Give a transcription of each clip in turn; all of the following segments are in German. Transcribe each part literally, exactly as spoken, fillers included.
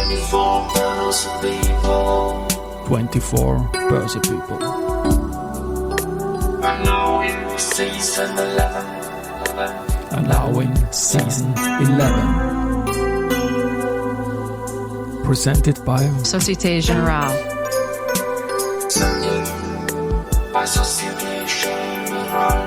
twenty-four Börse People. twenty-four Börse People. And now in season eleven. And now in season eleven. Presented by Société Générale. By Société Générale.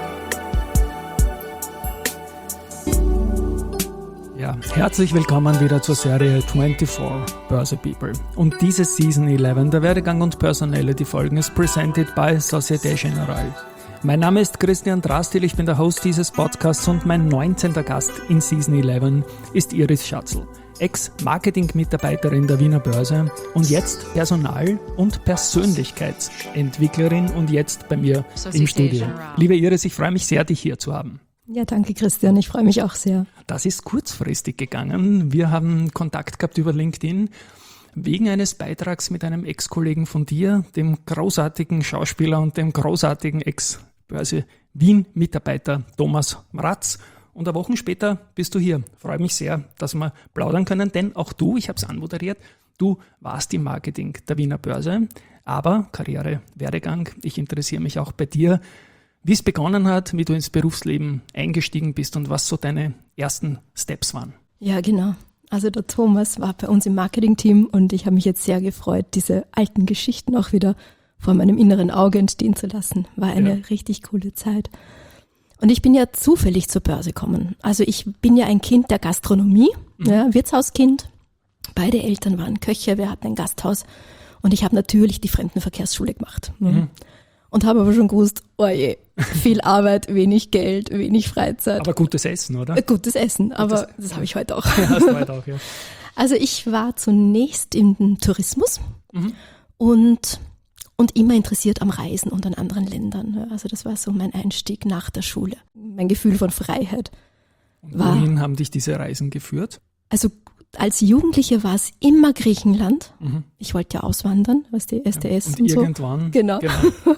Ja, herzlich willkommen wieder zur Serie twenty-four Börse People. Und diese Season eleven, der Werdegang und Personality Folgen, ist presented by Société Générale. Mein Name ist Christian Drastil, ich bin der Host dieses Podcasts und mein neunzehnter Gast in Season eleven ist Iris Schatzl, Ex-Marketing-Mitarbeiterin der Wiener Börse und jetzt Personal- und Persönlichkeitsentwicklerin und jetzt bei mir im Studio. Liebe Iris, ich freue mich sehr, dich hier zu haben. Ja, danke Christian, ich freue mich auch sehr. Das ist kurzfristig gegangen. Wir haben Kontakt gehabt über LinkedIn wegen eines Beitrags mit einem Ex-Kollegen von dir, dem großartigen Schauspieler und dem großartigen Ex-Börse Wien-Mitarbeiter Thomas Mraz. Und eine Woche später bist du hier. Freue mich sehr, dass wir plaudern können, denn auch du, ich habe es anmoderiert, du warst im Marketing der Wiener Börse, aber Karriere, Werdegang, ich interessiere mich auch bei dir, wie es begonnen hat, wie du ins Berufsleben eingestiegen bist und was so deine ersten Steps waren. Ja, genau. Also der Thomas war bei uns im Marketing-Team und ich habe mich jetzt sehr gefreut, diese alten Geschichten auch wieder vor meinem inneren Auge entstehen zu lassen. War eine ja. richtig coole Zeit. Und ich bin ja zufällig zur Börse gekommen. Also ich bin ja ein Kind der Gastronomie, mhm. ja, Wirtshauskind. Beide Eltern waren Köche, wir hatten ein Gasthaus und ich habe natürlich die Fremdenverkehrsschule gemacht. Mhm. Und habe aber schon gewusst, oh je, viel Arbeit, wenig Geld, wenig Freizeit. Aber gutes Essen, oder? Gutes Essen, aber gutes, das habe ich heute auch. Ja, hast du heute auch, ja. Also ich war zunächst im Tourismus mhm. und, und immer interessiert am Reisen und an anderen Ländern. Also das war so mein Einstieg nach der Schule. Mein Gefühl von Freiheit. Und wohin war, haben dich diese Reisen geführt? Also als Jugendliche war es immer Griechenland. Mhm. Ich wollte ja auswandern, was die S T S ja, und, und so. irgendwann. Genau. genau.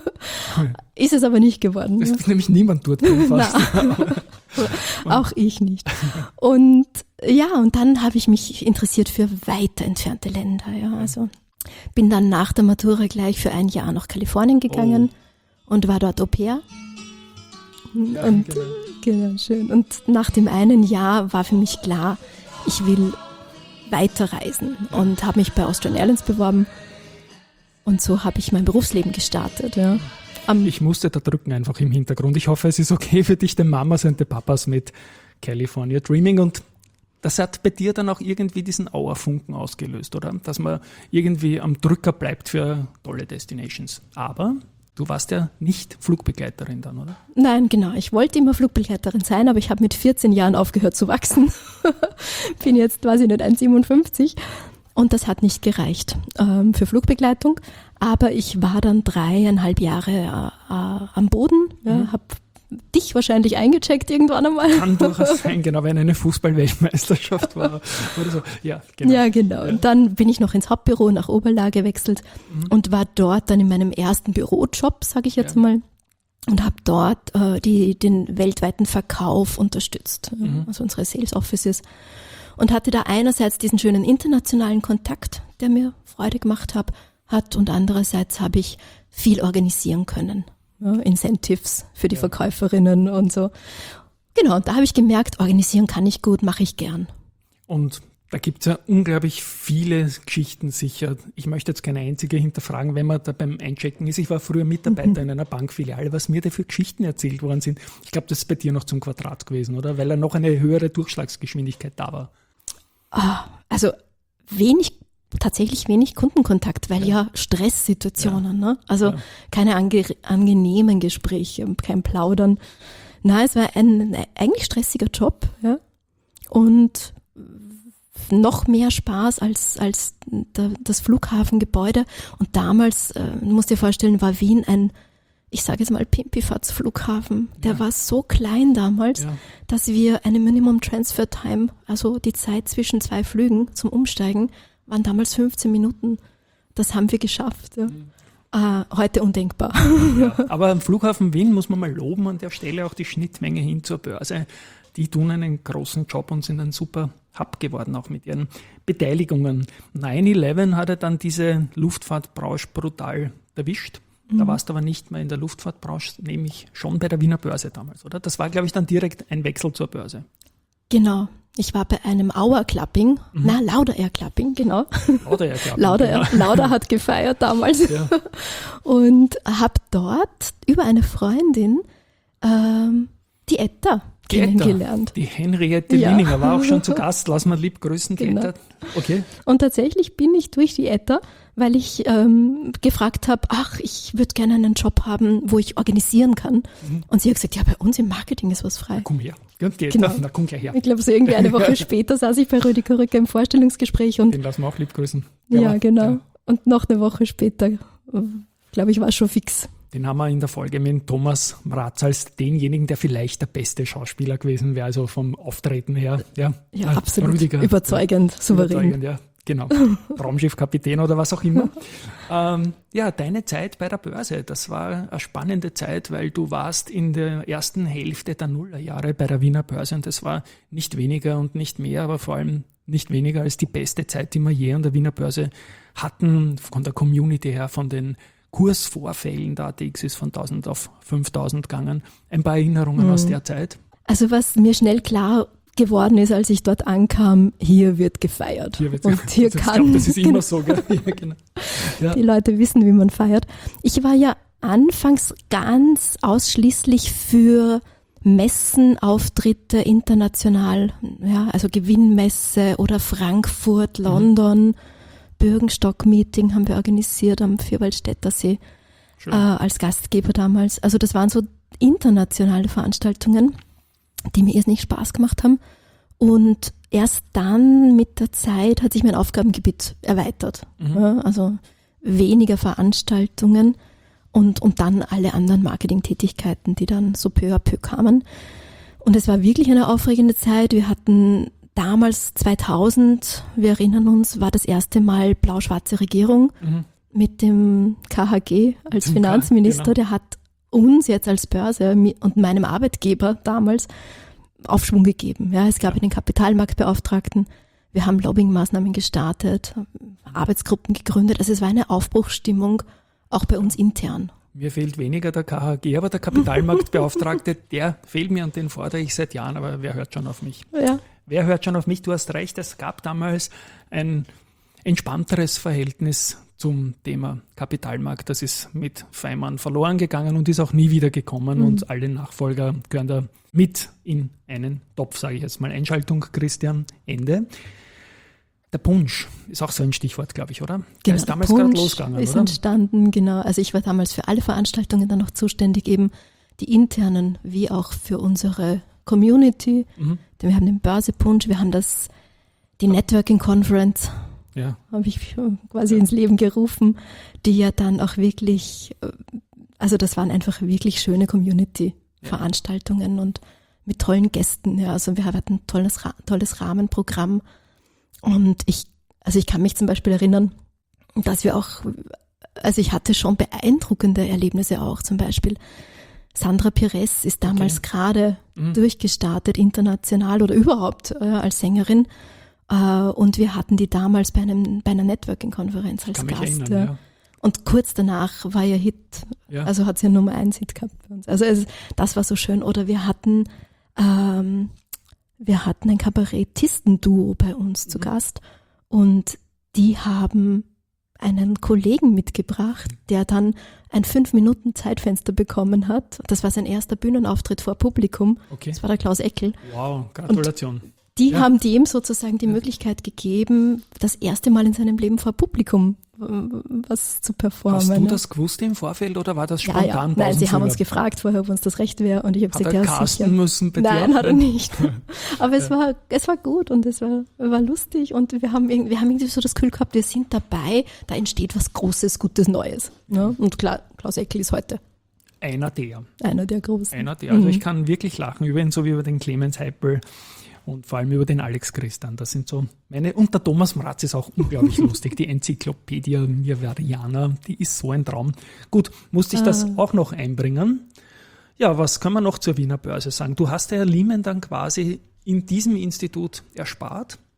Ist es aber nicht geworden. Es ist nämlich niemand dort fast. Auch ich nicht. Und ja, und dann habe ich mich interessiert für weiter entfernte Länder. Ja, also bin dann nach der Matura gleich für ein Jahr nach Kalifornien gegangen oh. und war dort Au pair. Ja, und genau. genau, schön. Und nach dem einen Jahr war für mich klar, ich will weiterreisen und habe mich bei Austrian Airlines beworben und so habe ich mein Berufsleben gestartet. Ja. Um, ich musste da drücken einfach im Hintergrund. Ich hoffe, es ist okay für dich, den Mamas und den Papas mit California Dreaming, und das hat bei dir dann auch irgendwie diesen Auerfunken ausgelöst, oder? Dass man irgendwie am Drücker bleibt für tolle Destinations. Aber du warst ja nicht Flugbegleiterin dann, oder? Nein, genau. Ich wollte immer Flugbegleiterin sein, aber ich habe mit vierzehn Jahren aufgehört zu wachsen. Bin jetzt, weiß ich nicht, eins Komma siebenundfünfzig und das hat nicht gereicht ähm, für Flugbegleitung. Aber ich war dann dreieinhalb Jahre äh, äh, am Boden, ja, mhm. habe dich wahrscheinlich eingecheckt irgendwann einmal. Kann durchaus sein, genau, wenn eine Fußball-Weltmeisterschaft war oder so. Ja, genau. Ja, genau. Ja. Und dann bin ich noch ins Hauptbüro nach Oberla gewechselt mhm. und war dort dann in meinem ersten Bürojob, sage ich jetzt ja. mal, und habe dort äh, die, den weltweiten Verkauf unterstützt, mhm. also unsere Sales Offices, und hatte da einerseits diesen schönen internationalen Kontakt, der mir Freude gemacht hat, hat und andererseits habe ich viel organisieren können. Ja, Incentives für die ja. Verkäuferinnen und so. Genau, da habe ich gemerkt, organisieren kann ich gut, mache ich gern. Und da gibt es ja unglaublich viele Geschichten sicher. Ich möchte jetzt keine einzige hinterfragen, wenn man da beim Einchecken ist. Ich war früher Mitarbeiter mhm. in einer Bankfiliale, was mir da für Geschichten erzählt worden sind. Ich glaube, das ist bei dir noch zum Quadrat gewesen, oder? Weil da noch eine höhere Durchschlagsgeschwindigkeit da war. Ah, also wenig tatsächlich wenig Kundenkontakt, weil ja, ja Stresssituationen, ja. ne? Also ja. keine ange- angenehmen Gespräche, kein Plaudern. Na, es war ein, ein eigentlich stressiger Job, ja. Und noch mehr Spaß als als der, das Flughafengebäude. Und damals, äh, du musst dir vorstellen, war Wien ein, ich sage jetzt mal Pimpifatz-Flughafen. Der ja. war so klein damals, ja. dass wir eine Minimum Transfer Time, also die Zeit zwischen zwei Flügen zum Umsteigen, waren damals fünfzehn Minuten. Das haben wir geschafft. Ja. Mhm. Äh, heute undenkbar. Ja, aber am Flughafen Wien muss man mal loben an der Stelle auch die Schnittmenge hin zur Börse. Die tun einen großen Job und sind ein super happ geworden, auch mit ihren Beteiligungen. neun elf hat er dann diese Luftfahrtbranche brutal erwischt. Da Mhm. warst du aber nicht mehr in der Luftfahrtbranche, nämlich schon bei der Wiener Börse damals, oder? Das war, glaube ich, dann direkt ein Wechsel zur Börse. Genau. Ich war bei einem Auer-Clubbing, na, Lauder-Air-Clubbing, genau. Oder ja, glaube ich. Lauder, genau. Lauder hat gefeiert damals. Ja. Und habe dort über eine Freundin ähm, die Etta Die Etta, kennengelernt. Die Henriette Ja. Wieninger war auch schon zu Gast. Lass mal lieb grüßen, die Genau. Etta. Okay. Und tatsächlich bin ich durch die Etta, weil ich ähm, gefragt habe, ach, ich würde gerne einen Job haben, wo ich organisieren kann. Mhm. Und sie hat gesagt, ja, bei uns im Marketing ist was frei. Komm her. Ja, die Genau. Etta, na komm gleich her. Ich glaube, so irgendwie eine Woche später saß ich bei Rüdiger Rücker im Vorstellungsgespräch und Den lassen wir auch lieb grüßen. ja, war- genau. ja. Und noch eine Woche später, äh, glaube ich, war es schon fix. Den haben wir in der Folge mit Thomas Mraz als denjenigen, der vielleicht der beste Schauspieler gewesen wäre, also vom Auftreten her. Ja, Ja, Ah, absolut. Rüdiger. Überzeugend, souverän. Überzeugend, ja, genau. Raumschiffkapitän oder was auch immer. ähm, ja, deine Zeit bei der Börse, das war eine spannende Zeit, weil du warst in der ersten Hälfte der Nullerjahre bei der Wiener Börse und das war nicht weniger und nicht mehr, aber vor allem nicht weniger als die beste Zeit, die wir je an der Wiener Börse hatten, von der Community her, von den Kursvorfällen. Der A T X ist von tausend auf fünftausend gegangen. Ein paar Erinnerungen Mhm. aus der Zeit. Also was mir schnell klar geworden ist, als ich dort ankam, hier wird gefeiert. Hier wird's- und hier das, ich kann, glaube, das ist immer so. Gell? Ja, genau. Ja. die Leute wissen, wie man feiert. Ich war ja anfangs ganz ausschließlich für Messen, Auftritte international, ja, also Gewinnmesse oder Frankfurt, London, Bürgenstock-Meeting haben wir organisiert am Vierwaldstätter See Schön. äh, als Gastgeber damals. Also das waren so internationale Veranstaltungen, die mir irrsinnig Spaß gemacht haben. Und erst dann mit der Zeit hat sich mein Aufgabengebiet erweitert. Mhm. Ja, also weniger Veranstaltungen und, und dann alle anderen Marketingtätigkeiten, die dann so peu à peu kamen. Und es war wirklich eine aufregende Zeit. Wir hatten damals zweitausend, wir erinnern uns, war das erste Mal blau-schwarze Regierung Mhm. mit dem K H G als Dem K- Finanzminister. genau. Der hat uns jetzt als Börse mi- und meinem Arbeitgeber damals Aufschwung gegeben. Ja, es gab den Kapitalmarktbeauftragten. Wir haben Lobbyingmaßnahmen gestartet, Arbeitsgruppen gegründet. Also es war eine Aufbruchsstimmung, auch bei uns intern. Mir fehlt weniger der K H G, aber der Kapitalmarktbeauftragte, der fehlt mir und den fordere ich seit Jahren, aber wer hört schon auf mich? Ja, Wer hört schon auf mich? Du hast recht, es gab damals ein entspannteres Verhältnis zum Thema Kapitalmarkt. Das ist mit Feimann verloren gegangen und ist auch nie wieder gekommen und alle Nachfolger gehören da mit in einen Topf, sage ich jetzt mal. Einschaltung, Christian, Ende. Der Punsch ist auch so ein Stichwort, glaube ich, oder? Der genau. ist damals der gerade Punsch losgegangen, ist oder? entstanden, genau. Also ich war damals für alle Veranstaltungen dann noch zuständig, eben die internen wie auch für unsere Community. Mhm. Denn wir haben den Börsepunsch, wir haben das, die Networking Conference, Ja. habe ich quasi ins Leben gerufen, die ja dann auch wirklich, äh, also das waren einfach wirklich schöne Community-Veranstaltungen und mit tollen Gästen. Ja, also wir hatten ein tolles, Ra- tolles Rahmenprogramm und ich, also ich kann mich zum Beispiel erinnern, dass wir auch, also ich hatte schon beeindruckende Erlebnisse auch, zum Beispiel Sandra Pires ist damals Okay. gerade Mhm. durchgestartet, international oder überhaupt äh, als Sängerin. Äh, und wir hatten die damals bei, einem, bei einer Networking-Konferenz als Kann mich Gast. erinnern, ja. ja. Und kurz danach war ihr Hit, Ja. also hat sie ja Nummer eins Hit gehabt bei uns. Also es, das war so schön. Oder wir hatten, ähm, wir hatten ein Kabarettisten-Duo bei uns zu Mhm. Gast und die haben einen Kollegen mitgebracht, der dann ein fünf Minuten Zeitfenster bekommen hat. Das war sein erster Bühnenauftritt vor Publikum. Okay. Das war der Klaus Eckel. Wow, Gratulation. Die Ja. haben dem sozusagen die Möglichkeit gegeben, das erste Mal in seinem Leben vor Publikum äh, was zu performen. Hast du ja. das gewusst im Vorfeld oder war das Ja, spontan? ja. Nein, sie Pausenfüller? haben uns gefragt vorher, ob uns das recht wäre und ich habe Hat gesagt, er ja, casten sicher. müssen bei Nein, dir? hat er nicht. Aber es war, es war gut und es war, war lustig und wir haben, irgendwie, wir haben irgendwie so das Gefühl gehabt, wir sind dabei, da entsteht was Großes, Gutes, Neues. Ne? Und klar, Klaus Eckel ist heute Einer der. einer der Großen. Einer der. Also Mhm. ich kann wirklich lachen über ihn, so wie über den Clemens Heipel und vor allem über den Alex Christian. Das sind so meine, und der Thomas Mraz ist auch unglaublich lustig. Die Enzyklopädie Mirvariana, die ist so ein Traum. Gut, musste ich das Ah. auch noch einbringen. Ja, was kann man noch zur Wiener Börse sagen? Du hast der Herr Liemen dann quasi in diesem Institut erspart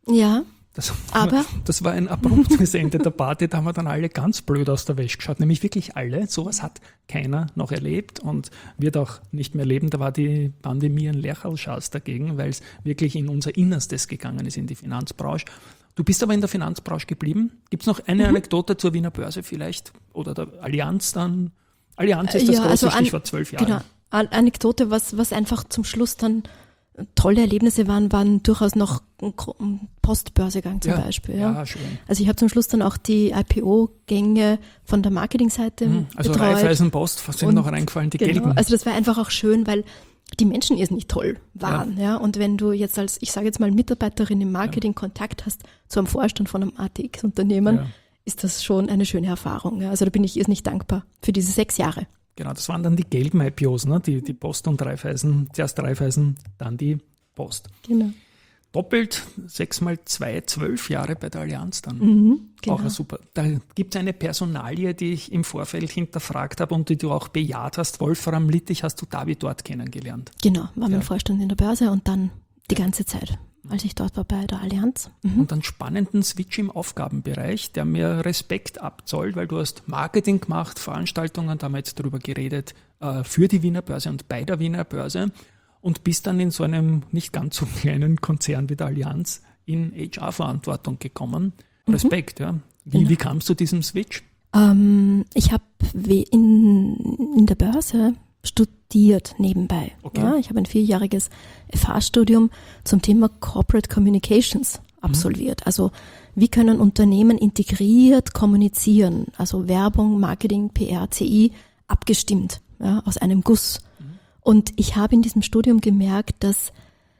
Ja, Das, aber das war ein abruptes Ende der Party, da haben wir dann alle ganz blöd aus der Wäsche geschaut, nämlich wirklich alle. Sowas hat keiner noch erlebt und wird auch nicht mehr erleben. Da war die Pandemie ein Lächerlschaß dagegen, weil es wirklich in unser Innerstes gegangen ist, in die Finanzbranche. Du bist aber in der Finanzbranche geblieben. Gibt es noch eine Mhm. Anekdote zur Wiener Börse vielleicht? Oder der Allianz dann? Allianz ist das Ja, große also an- Stichwort, zwölf Jahre. genau, An- Anekdote, was, was einfach zum Schluss dann tolle Erlebnisse waren, waren durchaus noch ein Gro- ein Postbörsegang zum ja, Beispiel. Ja. ja, schön. Also ich habe zum Schluss dann auch die I P O-Gänge von der Marketingseite Mhm. Also betreut. Raiffeisenpost, was sind Und- noch reingefallen? Die Genau. gelben. Also das war einfach auch schön, weil die Menschen irrsinnig toll waren. Ja. Und wenn du jetzt als, ich sage jetzt mal, Mitarbeiterin im Marketing Kontakt hast zu einem Vorstand von einem A T X-Unternehmen, Ja. ist das schon eine schöne Erfahrung. Ja. Also da bin ich irrsinnig dankbar für diese sechs Jahre. Genau, das waren dann die gelben I P Os, ne? die, die Post und Raiffeisen. Zuerst Raiffeisen, dann die Post. Genau. Doppelt, sechs mal zwei, zwölf Jahre bei der Allianz dann. Mhm, genau. Auch super. Da gibt es eine Personalie, die ich im Vorfeld hinterfragt habe und die du auch bejaht hast. Wolfram Littich hast du David dort kennengelernt. Genau, war Ja. mein Vorstand in der Börse und dann die ganze Zeit, als ich dort war bei der Allianz. Mhm. Und einen spannenden Switch im Aufgabenbereich, der mir Respekt abzollt, weil du hast Marketing gemacht, Veranstaltungen, da haben wir jetzt drüber geredet, äh, für die Wiener Börse und bei der Wiener Börse und bist dann in so einem nicht ganz so kleinen Konzern wie der Allianz in H R-Verantwortung gekommen. Respekt, ja. Wie, Genau. wie kamst du diesem Switch? Ähm, ich habe in, in der Börse studiert nebenbei. Okay. Ja, ich habe ein vierjähriges F H-Studium zum Thema Corporate Communications absolviert. Also wie können Unternehmen integriert kommunizieren? Also Werbung, Marketing, P R, C I abgestimmt, ja, aus einem Guss. Und ich habe in diesem Studium gemerkt, dass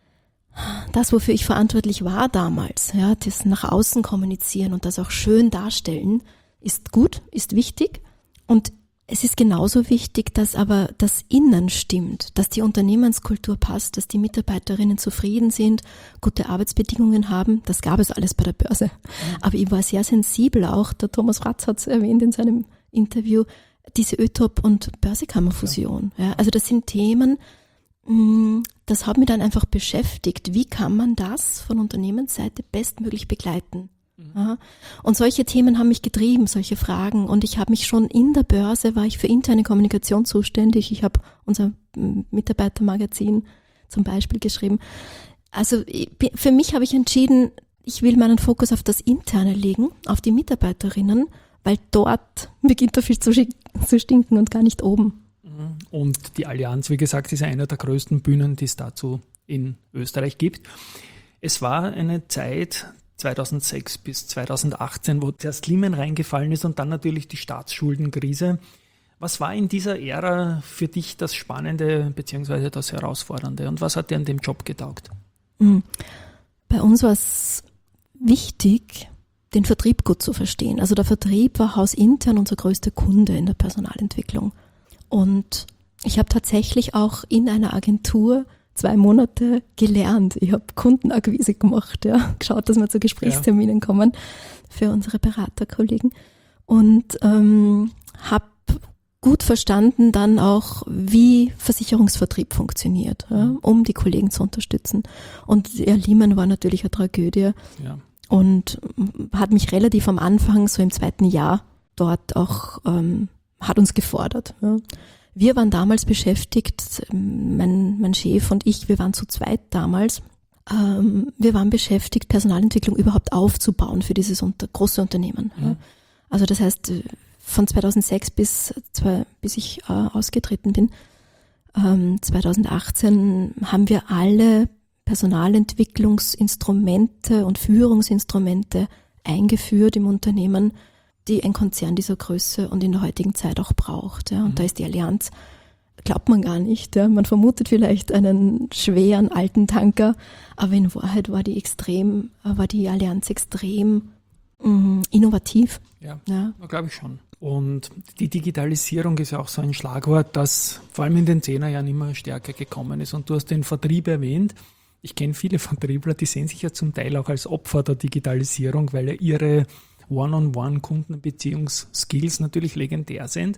das, wofür ich verantwortlich war damals, ja, das nach außen kommunizieren und das auch schön darstellen, ist gut, ist wichtig. Und es ist genauso wichtig, dass aber das Innen stimmt, dass die Unternehmenskultur passt, dass die Mitarbeiterinnen zufrieden sind, gute Arbeitsbedingungen haben. Das gab es alles bei der Börse. Aber ich war sehr sensibel auch, der Thomas Fratz hat es erwähnt in seinem Interview, diese Ö T O P- und Börsekammerfusion. Ja, also das sind Themen, mh, das hat mich dann einfach beschäftigt. Wie kann man das von Unternehmensseite bestmöglich begleiten? Ja, und solche Themen haben mich getrieben, solche Fragen. Und ich habe mich schon in der Börse, war ich für interne Kommunikation zuständig. Ich habe unser mm, Mitarbeitermagazin zum Beispiel geschrieben. Also ich bin- für mich habe ich entschieden, ich will meinen Fokus auf das Interne legen, auf die Mitarbeiterinnen, weil dort beginnt der Fisch zu, schick- zu stinken und gar nicht oben. Und die Allianz, wie gesagt, ist einer der größten Bühnen, die es dazu in Österreich gibt. Es war eine Zeit zweitausendsechs bis zweitausendachtzehn, wo zuerst Lehman reingefallen ist und dann natürlich die Staatsschuldenkrise. Was war in dieser Ära für dich das Spannende bzw. das Herausfordernde und was hat dir an dem Job getaugt? Mhm. Bei uns war es wichtig, den Vertrieb gut zu verstehen. Also der Vertrieb war hausintern unser größter Kunde in der Personalentwicklung. Und ich habe tatsächlich auch in einer Agentur zwei Monate gelernt. Ich habe Kundenakquise gemacht, ja, geschaut, dass wir zu Gesprächsterminen kommen für unsere Beraterkollegen und ähm, habe gut verstanden dann auch, wie Versicherungsvertrieb funktioniert, ja, um die Kollegen zu unterstützen. Und ja, Lehman war natürlich eine Tragödie Ja. und hat mich relativ am Anfang, so im zweiten Jahr, dort auch, ähm, hat uns gefordert. Ja. Wir waren damals beschäftigt, mein, mein Chef und ich, wir waren zu zweit damals, ähm, wir waren beschäftigt, Personalentwicklung überhaupt aufzubauen für dieses unter, große Unternehmen. Mhm. Ja. Also das heißt, von zweitausendsechs bis, zwei, bis ich äh, ausgetreten bin, ähm, zweitausendachtzehn haben wir alle Personalentwicklungsinstrumente und Führungsinstrumente eingeführt im Unternehmen, die ein Konzern dieser Größe und in der heutigen Zeit auch braucht. Ja. Und Mhm. da ist die Allianz, glaubt man gar nicht. Ja. Man vermutet vielleicht einen schweren alten Tanker, aber in Wahrheit war die extrem, war die Allianz extrem mh, innovativ. Ja, Ja. glaube ich schon. Und die Digitalisierung ist ja auch so ein Schlagwort, das vor allem in den Zehnerjahren immer stärker gekommen ist. Und du hast den Vertrieb erwähnt. Ich kenne viele Vertriebler, die sehen sich ja zum Teil auch als Opfer der Digitalisierung, weil ja ihre One-on-One-Kundenbeziehungsskills natürlich legendär sind.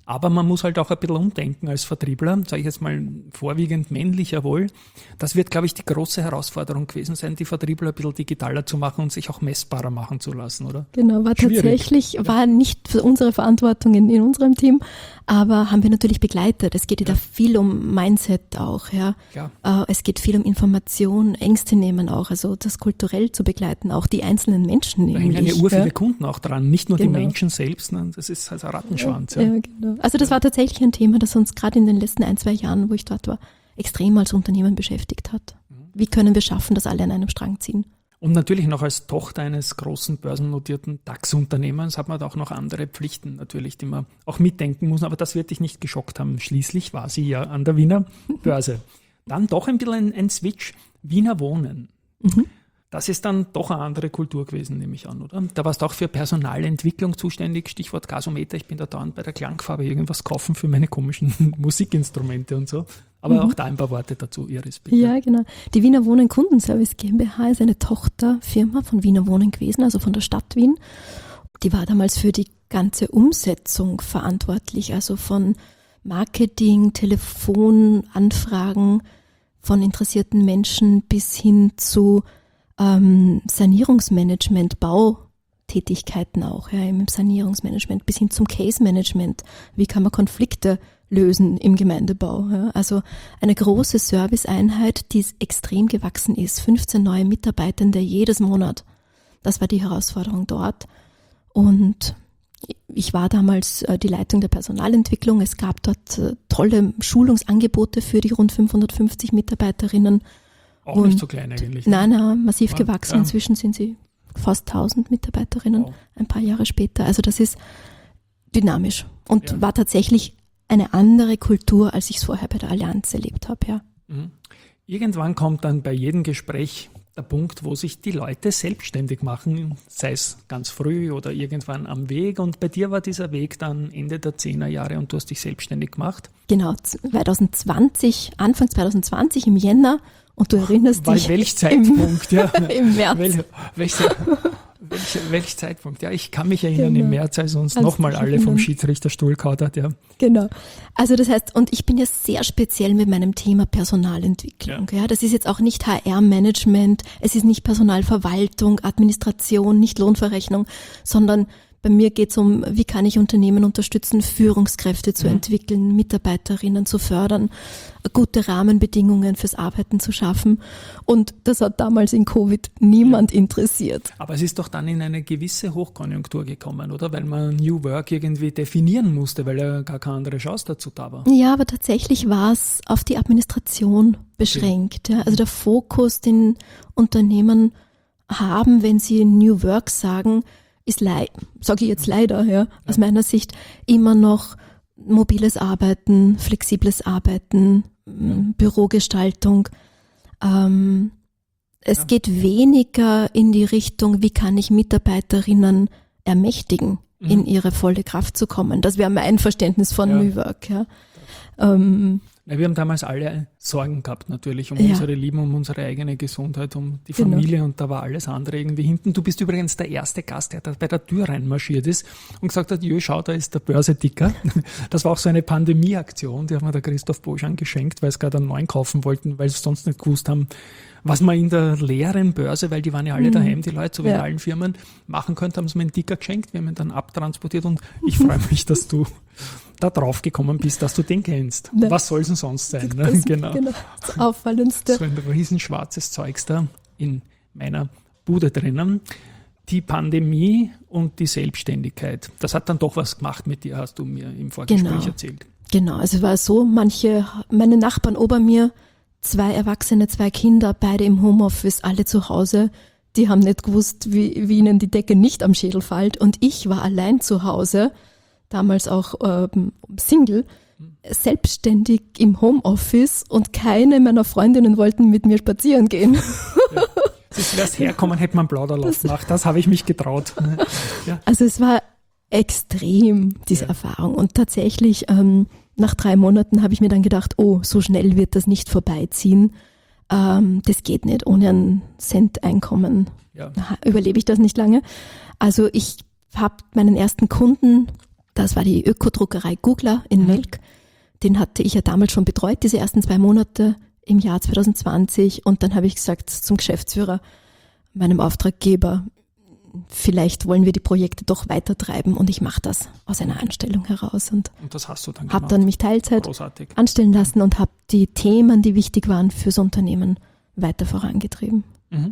Aber man muss halt auch ein bisschen umdenken als Vertriebler, sage ich jetzt mal vorwiegend männlich jawohl. Das wird, glaube ich, die große Herausforderung gewesen sein, die Vertriebler ein bisschen digitaler zu machen und sich auch messbarer machen zu lassen, oder? Genau, war Schwierig. tatsächlich, ja. war nicht für unsere Verantwortung in, in unserem Team, aber haben wir natürlich begleitet. Es geht ja da viel um Mindset auch, ja. Ja. Äh, es geht viel um Information, Ängste nehmen auch, also das kulturell zu begleiten, auch die einzelnen Menschen Da hängen nämlich. ja ur viele ja. Kunden auch dran, nicht nur Genau. die Menschen selbst, ne? Das ist also ein Rattenschwanz. Ja, ja, genau. Also das war tatsächlich ein Thema, das uns gerade in den letzten ein, zwei Jahren, wo ich dort war, extrem als Unternehmen beschäftigt hat. Wie können wir schaffen, dass alle an einem Strang ziehen? Und natürlich noch als Tochter eines großen börsennotierten DAX-Unternehmens hat man da auch noch andere Pflichten natürlich, die man auch mitdenken muss. Aber das wird dich nicht geschockt haben. Schließlich war sie ja an der Wiener Börse. Dann doch ein bisschen ein, ein Switch. Wiener Wohnen. Mhm. Das ist dann doch eine andere Kultur gewesen, nehme ich an, oder? Da warst du auch für Personalentwicklung zuständig, Stichwort Gasometer. Ich bin da dauernd bei der Klangfarbe irgendwas kaufen für meine komischen Musikinstrumente und so. Aber Mhm. auch da ein paar Worte dazu, Iris, bitte. Ja, genau. Die Wiener Wohnen Kundenservice GmbH ist eine Tochterfirma von Wiener Wohnen gewesen, also von der Stadt Wien. Die war damals für die ganze Umsetzung verantwortlich, also von Marketing, Telefonanfragen von interessierten Menschen bis hin zu ähm, Sanierungsmanagement, Bautätigkeiten auch, ja, im Sanierungsmanagement bis hin zum Case-Management. Wie kann man Konflikte lösen im Gemeindebau? Ja? Also eine große Serviceeinheit, die extrem gewachsen ist. fünfzehn neue Mitarbeitende jedes Monat. Das war die Herausforderung dort. Und ich war damals äh, die Leitung der Personalentwicklung. Es gab dort äh, tolle Schulungsangebote für die rund fünfhundertfünfzig Mitarbeiterinnen. Auch Und nicht so klein eigentlich. ne? Nein, nein, massiv Ja, gewachsen. ja. Inzwischen sind sie fast tausend Mitarbeiterinnen, Wow. ein paar Jahre später. Also das ist dynamisch und Ja. war tatsächlich eine andere Kultur, als ich es vorher bei der Allianz erlebt habe. Ja. Mhm. Irgendwann kommt dann bei jedem Gespräch der Punkt, wo sich die Leute selbstständig machen, sei es ganz früh oder irgendwann am Weg. Und bei dir war dieser Weg dann Ende der zehner Jahre und du hast dich selbstständig gemacht. Genau, zwanzig zwanzig, Anfang zwanzig zwanzig im Jänner, und du erinnerst Bei dich, welch Zeitpunkt? ja. im März. Wel, welch, welch, welch Zeitpunkt? Ja, ich kann mich erinnern, Genau. im März, als uns Kannst nochmal dich alle vom erinnern. Schiedsrichterstuhl gehauen hat. Ja. Genau. Also das heißt, und ich bin ja sehr speziell mit meinem Thema Personalentwicklung. Ja. Das ist jetzt auch nicht H R-Management, es ist nicht Personalverwaltung, Administration, nicht Lohnverrechnung, sondern bei mir geht es um, wie kann ich Unternehmen unterstützen, Führungskräfte zu Mhm. entwickeln, Mitarbeiterinnen zu fördern, gute Rahmenbedingungen fürs Arbeiten zu schaffen. Und das hat damals in Covid niemand interessiert. Aber es ist doch dann in eine gewisse Hochkonjunktur gekommen, oder? Weil man New Work irgendwie definieren musste, weil ja gar keine andere Chance dazu da war. Ja, aber tatsächlich war es auf die Administration beschränkt. Ja. Also der Fokus, den Unternehmen haben, wenn sie New Work sagen, ist, lei- sage ich jetzt leider, ja, aus meiner Sicht, immer noch mobiles Arbeiten, flexibles Arbeiten, m, Bürogestaltung. Ähm, es Ja. geht weniger in die Richtung, wie kann ich Mitarbeiterinnen ermächtigen, Mhm. in ihre volle Kraft zu kommen. Das wäre mein Verständnis von Ja. New Work. Ja. Ähm, Ja, wir haben damals alle Sorgen gehabt natürlich um Ja. unsere Lieben, um unsere eigene Gesundheit, um die Genau. Familie und da war alles andere irgendwie hinten. Du bist übrigens der erste Gast, der da bei der Tür reinmarschiert ist und gesagt hat, jö, schau, da ist der Börseticker. Das war auch so eine Pandemieaktion, die hat mir der Christoph Boschan geschenkt, weil sie gerade einen neuen kaufen wollten, weil sie sonst nicht gewusst haben, was man in der leeren Börse, weil die waren ja alle Mhm. daheim, die Leute, so wie Ja. in allen Firmen, machen könnte, haben sie mir einen Ticker geschenkt, wir haben ihn dann abtransportiert und ich freue mich, dass du da drauf gekommen bist, dass du den kennst. Ja. Was soll es denn sonst sein? Ne? das, Genau. genau, das Auffallendste. So ein riesen schwarzes Zeugs da in meiner Bude drinnen. Die Pandemie und die Selbstständigkeit, das hat dann doch was gemacht mit dir, hast du mir im Vorgespräch Genau. erzählt. Genau, also es war so, manche, meine Nachbarn ober mir, zwei Erwachsene, zwei Kinder, beide im Homeoffice, alle zu Hause, die haben nicht gewusst, wie, wie ihnen die Decke nicht am Schädel fällt. Und ich war allein zu Hause, damals auch ähm, Single, selbstständig im Homeoffice und keine meiner Freundinnen wollten mit mir spazieren gehen. Ja. Das wär's herkommen, hätte man Plauderlauf gemacht, das habe ich mich getraut. Ja. Also es war extrem, diese Ja. Erfahrung. Und tatsächlich, ähm, nach drei Monaten habe ich mir dann gedacht, oh, so schnell wird das nicht vorbeiziehen. Ähm, das geht nicht, ohne einen Cent Einkommen Ja. ha- überlebe ich das nicht lange. Also ich habe meinen ersten Kunden Das war die Ökodruckerei Gugler in Mhm. Melk. Den hatte ich ja damals schon betreut, diese ersten zwei Monate im Jahr zwanzig zwanzig. Und dann habe ich gesagt zum Geschäftsführer, meinem Auftraggeber, vielleicht wollen wir die Projekte doch weitertreiben und ich mache das aus einer Anstellung heraus. Und Und das hast du dann habe gemacht. dann mich Teilzeit Großartig. anstellen lassen und habe die Themen, die wichtig waren fürs Unternehmen, weiter vorangetrieben. Mhm.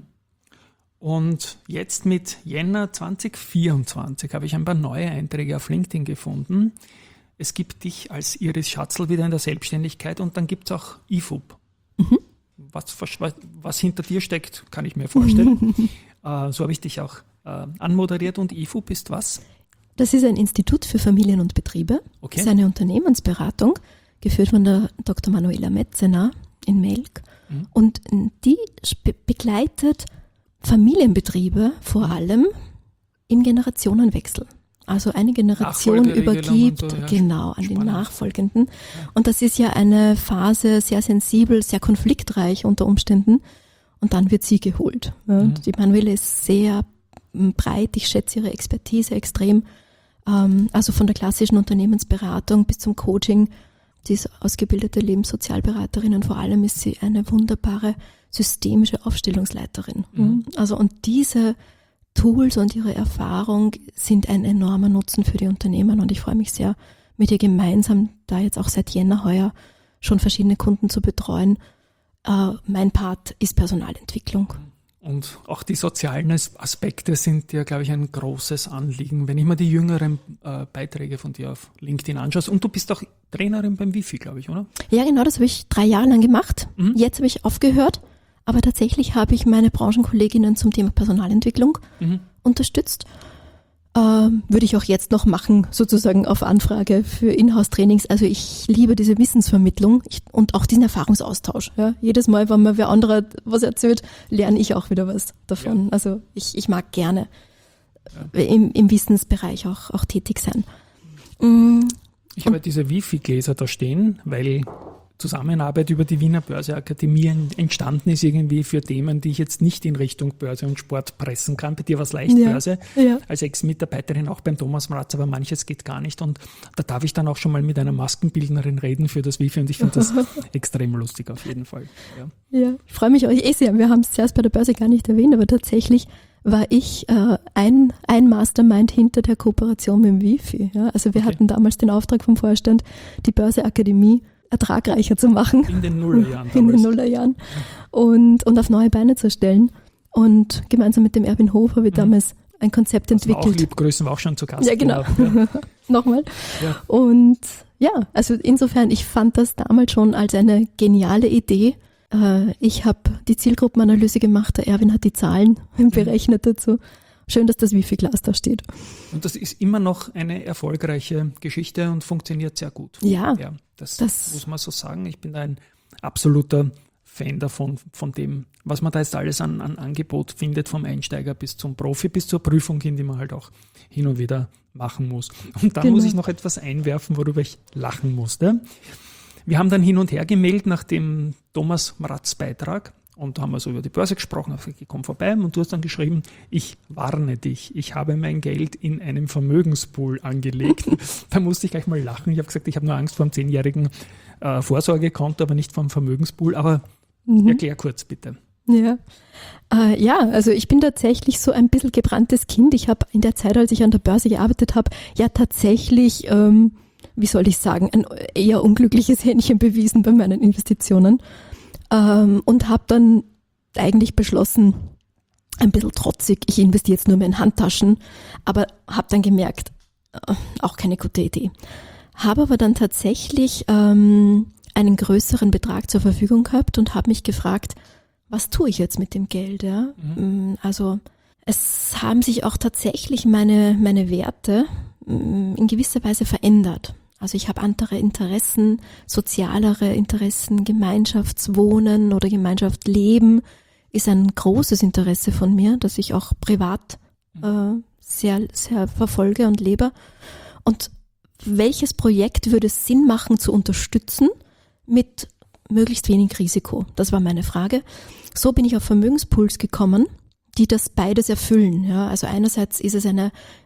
Und jetzt mit Jänner zwanzig vierundzwanzig habe ich ein paar neue Einträge auf LinkedIn gefunden. Es gibt dich als Iris Schatzl wieder in der Selbstständigkeit und dann gibt es auch I F U B. Mhm. Was, was, was hinter dir steckt, kann ich mir vorstellen. äh, so habe ich dich auch äh, anmoderiert. Und I F U B ist was? Das ist ein Institut für Familien und Betriebe. Okay. Das ist eine Unternehmensberatung, geführt von der Doktor Manuela Metzener in Melk. Mhm. Und die spe- begleitet Familienbetriebe vor allem im Generationenwechsel. Also eine Generation Nachfolgeregelung übergibt, und so, ja, genau, an spannend. den Nachfolgenden. Und das ist ja eine Phase sehr sensibel, sehr konfliktreich unter Umständen. Und dann wird sie geholt. Ja. Mhm. Die Manuela ist sehr m, breit, ich schätze ihre Expertise extrem. Ähm, also von der klassischen Unternehmensberatung bis zum Coaching. Sie ist ausgebildete Lebenssozialberaterin und vor allem ist sie eine wunderbare systemische Aufstellungsleiterin. Mhm. Also und diese Tools und ihre Erfahrung sind ein enormer Nutzen für die Unternehmen und ich freue mich sehr, mit ihr gemeinsam, da jetzt auch seit Jänner heuer schon verschiedene Kunden zu betreuen. Äh, mein Part ist Personalentwicklung. Und auch die sozialen As- Aspekte sind dir, glaube ich, ein großes Anliegen, wenn ich mir die jüngeren äh, Beiträge von dir auf LinkedIn anschaue. Und du bist auch Trainerin beim Wifi, glaube ich, oder? Ja, genau, das habe ich drei Jahre lang gemacht. Mhm. Jetzt habe ich aufgehört, aber tatsächlich habe ich meine Branchenkolleginnen zum Thema Personalentwicklung Mhm. unterstützt. Ähm, würde ich auch jetzt noch machen, sozusagen auf Anfrage für Inhouse-Trainings. Also ich liebe diese Wissensvermittlung ich, und auch diesen Erfahrungsaustausch. Ja. Jedes Mal, wenn mir wer anderer was erzählt, lerne ich auch wieder was davon. Ja. Also ich, ich mag gerne ja. im, im Wissensbereich auch, auch tätig sein. Mm, Ich habe diese Wifi-Gläser da stehen, weil Zusammenarbeit über die Wiener Börseakademie entstanden ist irgendwie für Themen, die ich jetzt nicht in Richtung Börse und Sport pressen kann. Bei dir war es leicht Ja, Börse, ja. als Ex-Mitarbeiterin auch beim Thomas Mraz, aber manches geht gar nicht. Und da darf ich dann auch schon mal mit einer Maskenbildnerin reden für das Wifi und ich finde das extrem lustig auf jeden Fall. Ja. Ja, ich freue mich euch eh sehr. Wir haben es zuerst bei der Börse gar nicht erwähnt, aber tatsächlich war ich äh, ein, ein Mastermind hinter der Kooperation mit dem Wifi. Ja? Also wir Okay. hatten damals den Auftrag vom Vorstand, die Börseakademie ertragreicher zu machen. In den Nullerjahren In den damals. Nullerjahren. Und, und auf neue Beine zu stellen. Und gemeinsam mit dem Erwin Hof habe ich damals ein Konzept Das war auch entwickelt. Liebgrüßen, war auch schon zu Gast. Ja, genau. Ja. Nochmal. Ja. Und ja, also insofern, ich fand das damals schon als eine geniale Idee. Äh, Ich habe die Zielgruppenanalyse gemacht, der Erwin hat die Zahlen berechnet dazu. Schön, dass das Wifi-Glas da steht. Und das ist immer noch eine erfolgreiche Geschichte und funktioniert sehr gut. Ja, Ja, das, das- muss man so sagen. Ich bin da ein absoluter Fan davon, von dem, was man da jetzt alles an, an Angebot findet, vom Einsteiger bis zum Profi, bis zur Prüfung hin, die man halt auch hin und wieder machen muss. Und dann Genau. muss ich noch etwas einwerfen, worüber ich lachen musste. Wir haben dann hin und her gemeldet nach dem Thomas Mraz Beitrag und da haben wir so über die Börse gesprochen, ich komme vorbei und du hast dann geschrieben, ich warne dich, ich habe mein Geld in einem Vermögenspool angelegt. Da musste ich gleich mal lachen. Ich habe gesagt, ich habe nur Angst vor einem zehnjährigen äh, Vorsorgekonto, aber nicht vor einem Vermögenspool. Aber Mhm. erklär kurz bitte. Ja. Äh, ja, also ich bin tatsächlich so ein bisschen gebranntes Kind. Ich habe in der Zeit, als ich an der Börse gearbeitet habe, ja tatsächlich, ähm, wie soll ich sagen, ein eher unglückliches Händchen bewiesen bei meinen Investitionen ähm, und habe dann eigentlich beschlossen, ein bisschen trotzig, ich investiere jetzt nur mehr in Handtaschen, aber habe dann gemerkt, äh, auch keine gute Idee. Habe aber dann tatsächlich ähm, einen größeren Betrag zur Verfügung gehabt und habe mich gefragt, was tue ich jetzt mit dem Geld? Ja? Mhm. Also es haben sich auch tatsächlich meine, meine Werte in gewisser Weise verändert. Also ich habe andere Interessen, sozialere Interessen, Gemeinschaftswohnen oder Gemeinschaftsleben ist ein großes Interesse von mir, das ich auch privat äh, sehr, sehr verfolge und lebe. Und welches Projekt würde es Sinn machen zu unterstützen mit möglichst wenig Risiko? Das war meine Frage. So bin ich auf Vermögenspools gekommen, die das beides erfüllen. Ja, also einerseits ist es eine,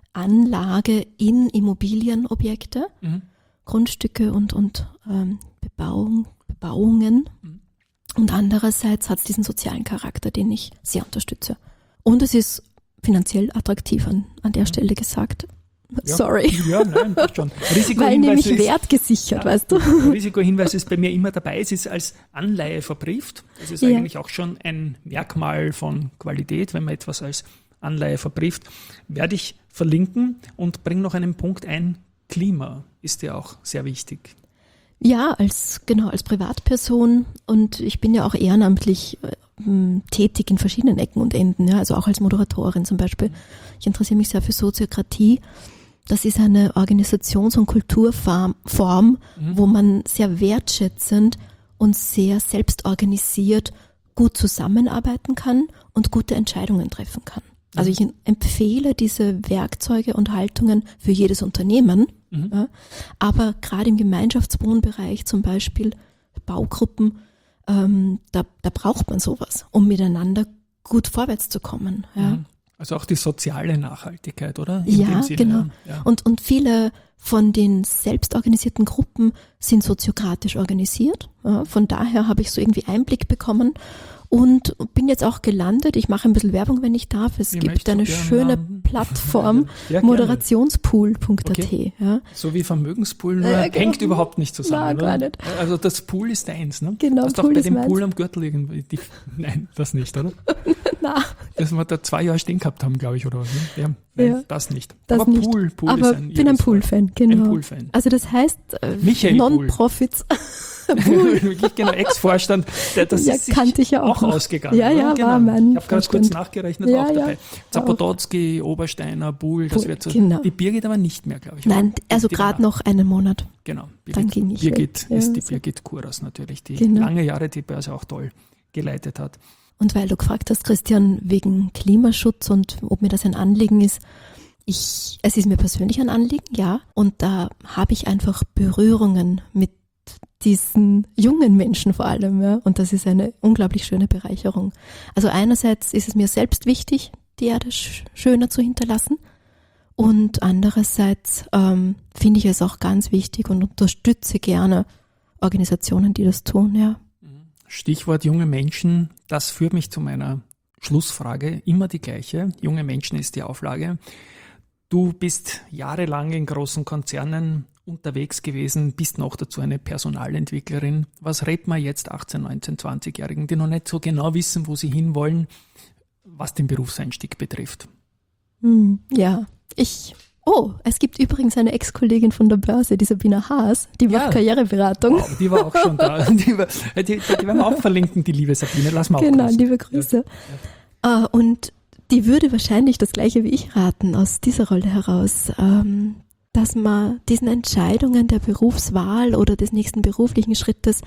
Anlage in Immobilienobjekte, Mhm. Grundstücke und, und ähm, Bebauung, Bebauungen. Mhm. Und andererseits hat es diesen sozialen Charakter, den ich sehr unterstütze. Und es ist finanziell attraktiv an, an der Stelle gesagt. Ja. Sorry. Ja, nein, passt schon. Weil nämlich ist, wertgesichert, ja, weißt du. Risikohinweis ist bei mir immer dabei. Es ist als Anleihe verbrieft. Das ist Ja. eigentlich auch schon ein Merkmal von Qualität, wenn man etwas als Anleihe verbrieft. Werde ich verlinken und bringe noch einen Punkt ein. Klima ist ja auch sehr wichtig. Ja, als genau als Privatperson, und ich bin ja auch ehrenamtlich äh, tätig in verschiedenen Ecken und Enden, ja, also auch als Moderatorin zum Beispiel. Ich interessiere mich sehr für Soziokratie. Das ist eine Organisations- und Kulturform, Form, Mhm. wo man sehr wertschätzend und sehr selbstorganisiert gut zusammenarbeiten kann und gute Entscheidungen treffen kann. Also ich empfehle diese Werkzeuge und Haltungen für jedes Unternehmen, Mhm. ja, aber gerade im Gemeinschaftswohnbereich zum Beispiel, Baugruppen, ähm, da, da braucht man sowas, um miteinander gut vorwärts zu kommen. Ja, Mhm. Also auch die soziale Nachhaltigkeit, oder? In ja dem Sinne, genau. Ja. Ja. Und, und viele von den selbstorganisierten Gruppen sind soziokratisch organisiert. Ja, von daher habe ich so irgendwie Einblick bekommen. Und bin jetzt auch gelandet, ich mache ein bisschen Werbung, wenn ich darf. Es Wie gibt möchtest du eine gern schöne haben? Plattform, Ja, gerne. moderationspool punkt at. Okay. Ja. So wie Vermögenspool, nur Ja, genau. hängt überhaupt nicht zusammen. Nein, oder? gar nicht. Also das Pool ist deins, ne? Genau, Hast du Pool auch bei ist dem meins. Pool am Gürtel irgendwie. Die, nein, das nicht, oder? Na, Dass wir da zwei Jahre stehen gehabt haben, glaube ich, oder was? Ne? Ja, nein, Ja. das nicht. das Aber nicht. Pool, Pool aber ist ein bin ein irres Wort. Pool-Fan, genau. Ein Pool-Fan. Also das heißt, äh, Michael Pool. Non-Profits. Wirklich genau, Ex-Vorstand. Der, das Ja, ist sich kannte ich ja auch auch noch. ausgegangen. Ja, oder? ja, genau. war mein Ich habe gerade kurz Vorstand. nachgerechnet, Ja, auch ja. dabei. Zapotocki, Obersteiner, Buhl, das Buhl, wird so. genau. Die Birgit aber nicht mehr, glaube ich. Nein, oder? also Die- die gerade war- noch einen Monat. Genau. Dann ging ich Birgit weg. ist Ja, die so. Birgit Kuras natürlich, die Genau. lange Jahre die Börse auch toll geleitet hat. Und weil du gefragt hast, Christian, wegen Klimaschutz und ob mir das ein Anliegen ist, ich, es ist mir persönlich ein Anliegen, ja. Und da habe ich einfach Berührungen mit diesen jungen Menschen vor allem, ja. Und das ist eine unglaublich schöne Bereicherung. Also einerseits ist es mir selbst wichtig, die Erde sch- schöner zu hinterlassen. Und andererseits ähm, finde ich es auch ganz wichtig und unterstütze gerne Organisationen, die das tun, ja. Stichwort junge Menschen, das führt mich zu meiner Schlussfrage, immer die gleiche. Junge Menschen ist die Auflage. Du bist jahrelang in großen Konzernen unterwegs gewesen, bist noch dazu eine Personalentwicklerin. Was rät man jetzt achtzehn-, neunzehn-, zwanzigjährigen, die noch nicht so genau wissen, wo sie hinwollen, was den Berufseinstieg betrifft? Hm, ja, ich... Oh, es gibt übrigens eine Ex-Kollegin von der Börse, die Sabina Haas, die macht Ja. Karriereberatung. Wow, die war auch schon da. Die, war, die, die, die werden wir auch verlinken, die liebe Sabine. Lass mal auch Genau, grüßen. liebe Grüße. Äh, und die würde wahrscheinlich das Gleiche wie ich raten, aus dieser Rolle heraus, ähm, dass man diesen Entscheidungen der Berufswahl oder des nächsten beruflichen Schrittes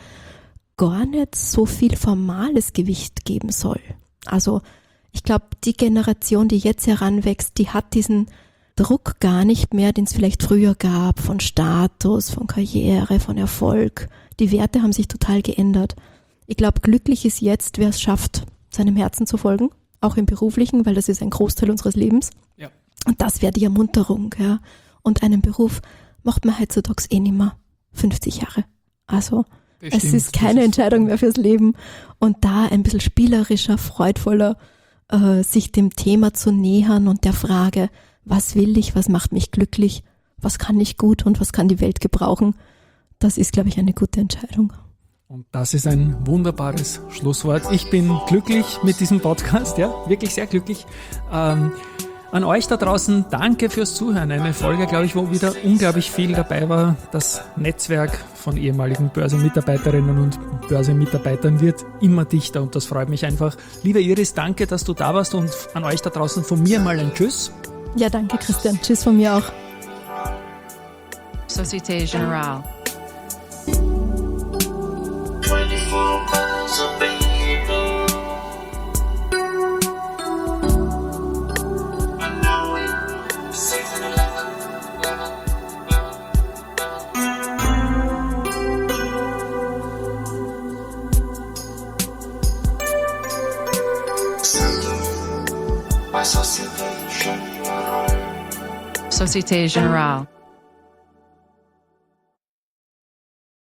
gar nicht so viel formales Gewicht geben soll. Also ich glaube, die Generation, die jetzt heranwächst, die hat diesen Druck gar nicht mehr, den es vielleicht früher gab, von Status, von Karriere, von Erfolg. Die Werte haben sich total geändert. Ich glaube, glücklich ist jetzt, wer es schafft, seinem Herzen zu folgen, auch im Beruflichen, weil das ist ein Großteil unseres Lebens. Ja. Und das wäre die Ermunterung, ja. Und einen Beruf macht man heutzutage eh nicht mehr fünfzig Jahre. Also Das es stimmt, ist das keine ist- Entscheidung mehr fürs Leben. Und da ein bisschen spielerischer, freudvoller, äh, sich dem Thema zu nähern und der Frage, was will ich, was macht mich glücklich, was kann ich gut und was kann die Welt gebrauchen, das ist, glaube ich, eine gute Entscheidung. Und das ist ein wunderbares Schlusswort. Ich bin glücklich mit diesem Podcast, ja, wirklich sehr glücklich. Ähm, an euch da draußen, danke fürs Zuhören. Eine Folge, glaube ich, wo wieder unglaublich viel dabei war. Das Netzwerk von ehemaligen Börsenmitarbeiterinnen und Börsenmitarbeitern wird immer dichter und das freut mich einfach. Liebe Iris, danke, dass du da warst und an euch da draußen von mir mal ein Tschüss. Ja, danke, Christian. Tschüss von mir auch. Société Générale. twenty-four miles of people. And now we're season eleven, eleven, eleven. By Société Générale. Société Générale.